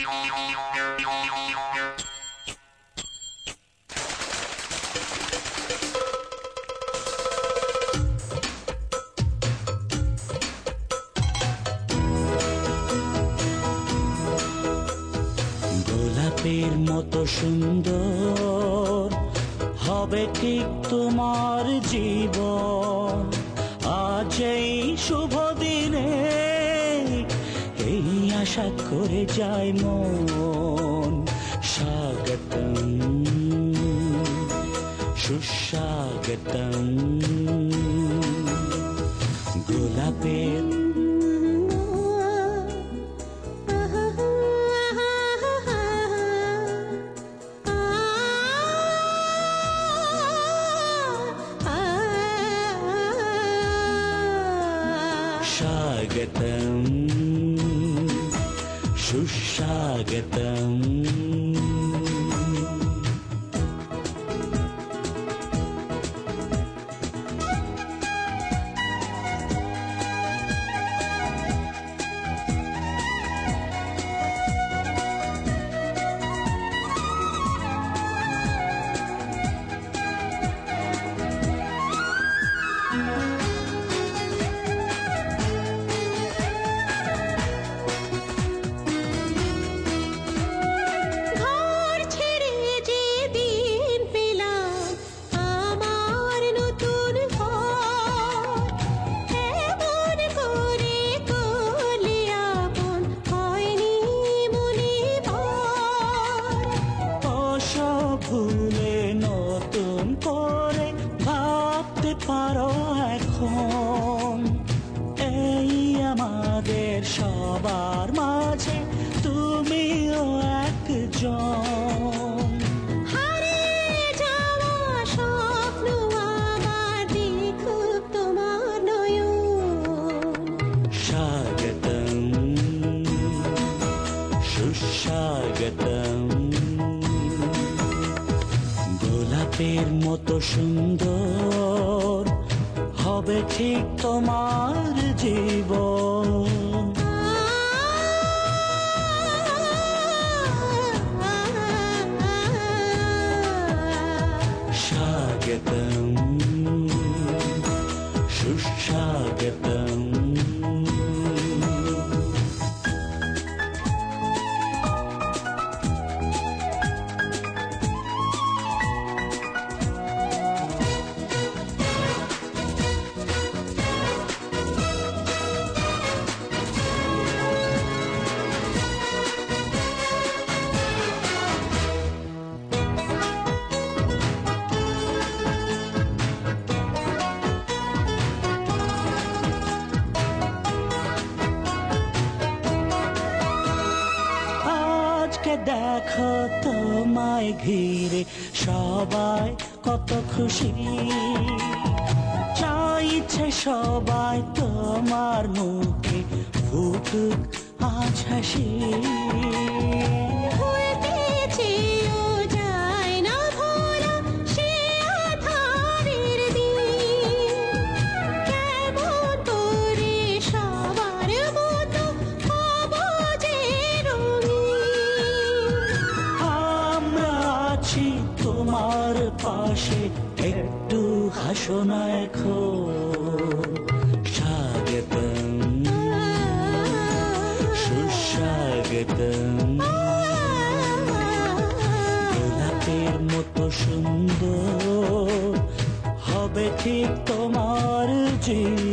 গোলাপের মতো সুন্দর হবে ঠিক তোমার জীবন। আজ এই শুভ দিনে এই আশা করে যায় মন। স্বাগতম সুস্বাগতম গোলাপের स्वागतम सुस्वागतम। ভুলে নতুন করে ভাবতে পারো এখন, এই আমাদের সবার মাঝে তুমিও একজন। হারিয়ে যাওয়া স্বপ্ন আমার দেখুক তোমার নয়ন। স্বাগতম সুস্বাগতম গোলাপের মতো সুন্দর হবে ঠিক তোমার জীবন। স্বাগতম সুস্বাগতম। দেখো তোমায় ঘিরে সবাই কত খুশি, চাইছে সবাই তোমার মুখে ফুটুক আজ হাসি। তোমার পাশে একটু হাসো না এখন। স্বাগতম সুস্বাগতম গোলাপের মতো সুন্দর হবে ঠিক তোমার জীবন।